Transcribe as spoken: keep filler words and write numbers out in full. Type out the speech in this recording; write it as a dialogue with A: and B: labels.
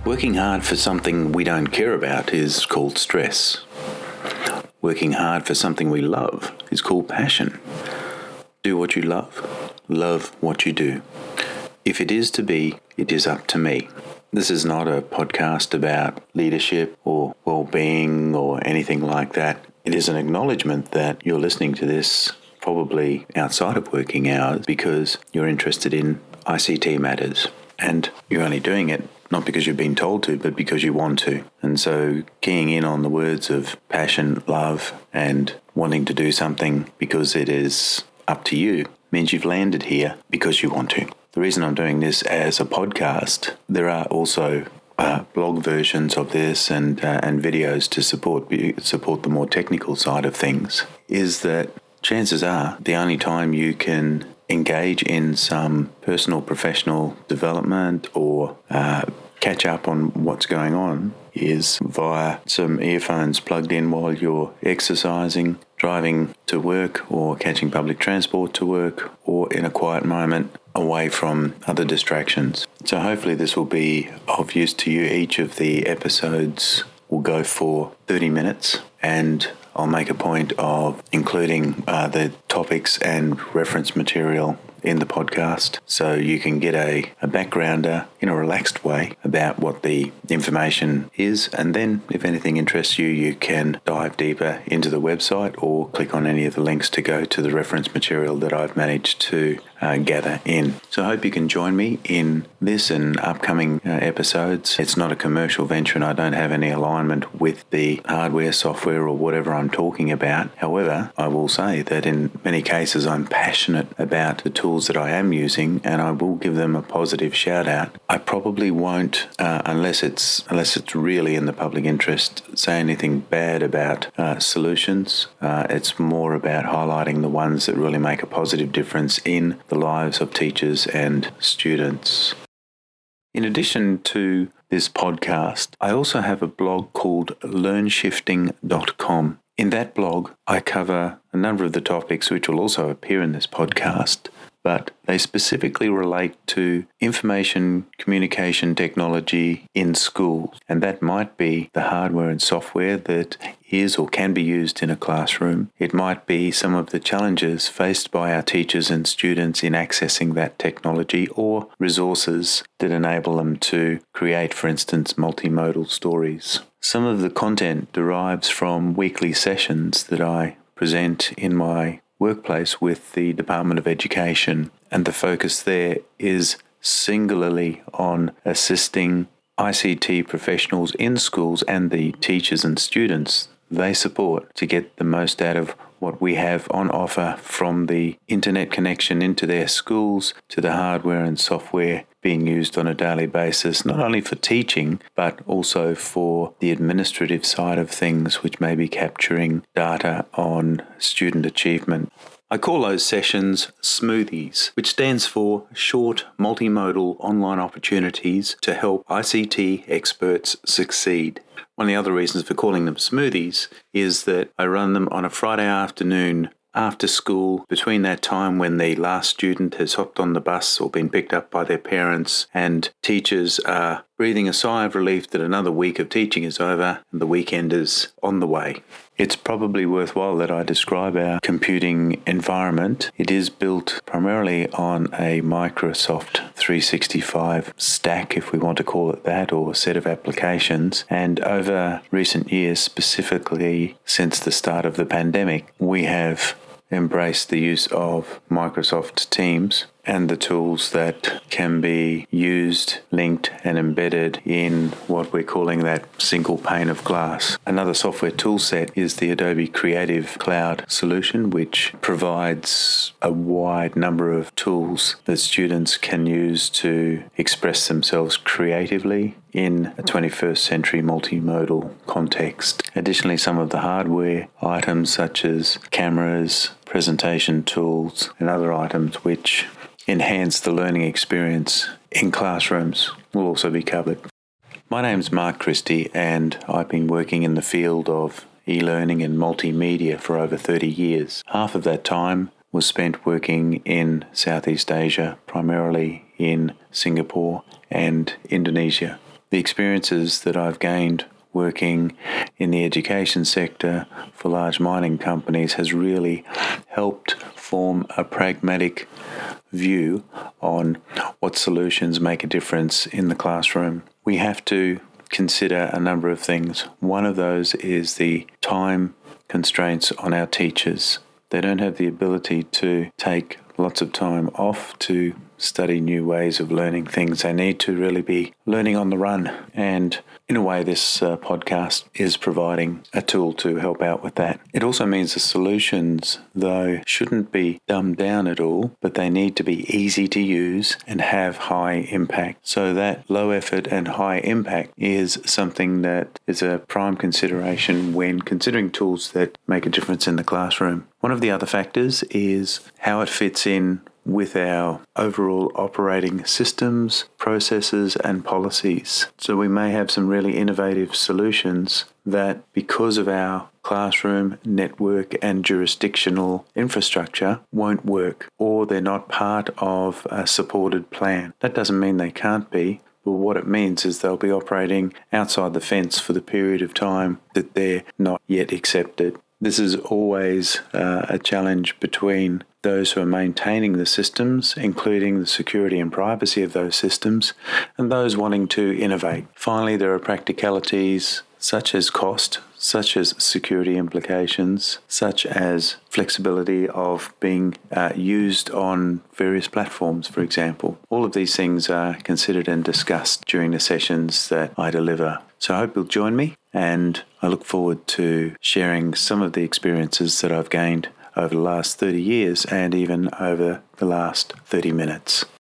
A: Working hard for something we don't care about is called stress. Working hard for something we love is called passion. Do what you love. Love what you do. If it is to be, it is up to me. This is not a podcast about leadership or well-being or anything like that. It is an acknowledgement that you're listening to this probably outside of working hours because you're interested in I C T matters. And you're only doing it not because you've been told to, but because you want to. And so keying in on the words of passion, love, and wanting to do something because it is up to you means you've landed here because you want to. The reason I'm doing this as a podcast, there are also uh, blog versions of this and uh, and videos to support support the more technical side of things, is that chances are the only time you can engage in some personal professional development or uh, catch up on what's going on is via some earphones plugged in while you're exercising, driving to work, or catching public transport to work, or in a quiet moment away from other distractions. So hopefully this will be of use to you. Each of the episodes will go for thirty minutes, and I'll make a point of including uh, the topics and reference material in the podcast so you can get a, a backgrounder in a relaxed way about what the information is, and then if anything interests you, you can dive deeper into the website or click on any of the links to go to the reference material that I've managed to uh, gather in. So I hope you can join me in this and upcoming uh, episodes. It's not a commercial venture and I don't have any alignment with the hardware, software or whatever I'm talking about. However, I will say that in many cases I'm passionate about the tools that I am using, and I will give them a positive shout out. I probably won't, uh, unless it's unless it's really in the public interest, say anything bad about uh, solutions. Uh, it's more about highlighting the ones that really make a positive difference in the lives of teachers and students. In addition to this podcast, I also have a blog called learn shifting dot com. In that blog, I cover a number of the topics which will also appear in this podcast, but they specifically relate to information communication technology in schools. And that might be the hardware and software that is or can be used in a classroom. It might be some of the challenges faced by our teachers and students in accessing that technology, or resources that enable them to create, for instance, multimodal stories. Some of the content derives from weekly sessions that I present in my workplace with the Department of Education, and the focus there is singularly on assisting I C T professionals in schools and the teachers and students they support to get the most out of what we have on offer, from the internet connection into their schools to the hardware and software being used on a daily basis, not only for teaching, but also for the administrative side of things, which may be capturing data on student achievement. I call those sessions Smoothies, which stands for Short Multimodal Online Opportunities to Help I C T Experts Succeed. One of the other reasons for calling them Smoothies is that I run them on a Friday afternoon after school, between that time when the last student has hopped on the bus or been picked up by their parents, and teachers are breathing a sigh of relief that another week of teaching is over and the weekend is on the way. It's probably worthwhile that I describe our computing environment. It is built primarily on a Microsoft three sixty-five stack, if we want to call it that, or set of applications. And over recent years, specifically since the start of the pandemic, we have embraced the use of Microsoft Teams and the tools that can be used, linked and embedded in what we're calling that single pane of glass. Another software tool set is the Adobe Creative Cloud solution, which provides a wide number of tools that students can use to express themselves creatively in a twenty-first century multimodal context. Additionally, some of the hardware items such as cameras, presentation tools and other items which enhance the learning experience in classrooms will also be covered. My name's Mark Christie, and I've been working in the field of e-learning and multimedia for over thirty years. Half of that time was spent working in Southeast Asia, primarily in Singapore and Indonesia. The experiences that I've gained working in the education sector for large mining companies has really helped form a pragmatic view on what solutions make a difference in the classroom. We have to consider a number of things. One of those is the time constraints on our teachers. They don't have the ability to take lots of time off to study new ways of learning things. They need to really be learning on the run. And in a way, this uh, podcast is providing a tool to help out with that. It also means the solutions, though, shouldn't be dumbed down at all, but they need to be easy to use and have high impact. So that low effort and high impact is something that is a prime consideration when considering tools that make a difference in the classroom. One of the other factors is how it fits in with our overall operating systems, processes, and policies. So we may have some really innovative solutions that, because of our classroom, network, and jurisdictional infrastructure, won't work, or they're not part of a supported plan. That doesn't mean they can't be, but what it means is they'll be operating outside the fence for the period of time that they're not yet accepted. This is always uh, a challenge between those who are maintaining the systems, including the security and privacy of those systems, and those wanting to innovate. Finally, there are practicalities such as cost, such as security implications, such as flexibility of being uh, used on various platforms, for example. All of these things are considered and discussed during the sessions that I deliver. So I hope you'll join me, and I look forward to sharing some of the experiences that I've gained over the last thirty years and even over the last thirty minutes.